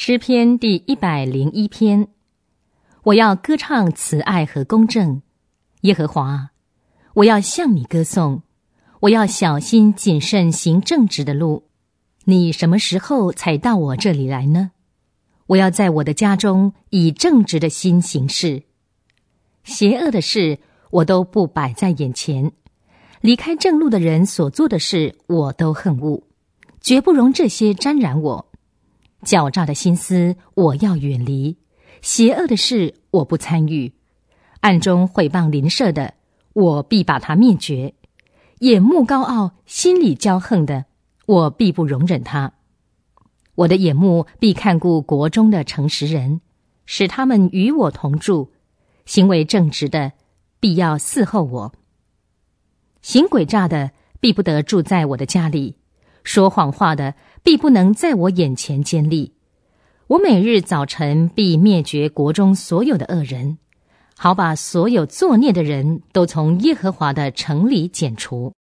诗篇第101篇。我要歌唱慈爱和公正，耶和华，我要向你歌颂，我要小心谨慎行正直的路。你什么时候才到我这里来呢？我要在我的家中以正直的心行事。邪恶的事我都不摆在眼前，离开正路的人所做的事我都恨恶，绝不容这些沾染我。狡诈的心思我要远离，邪恶的事我不参与。暗中毁谤邻舍的，我必把他灭绝。眼目高傲，心里骄横的，我必不容忍他。我的眼目必看顾国中的诚实人，使他们与我同住。行为正直的，必要伺候我。行诡诈的，必不得住在我的家里。说谎话的，必不能在我眼前坚立。我每日早晨必灭绝国中所有的恶人，好把所有作孽的人都从耶和华的城里剪除。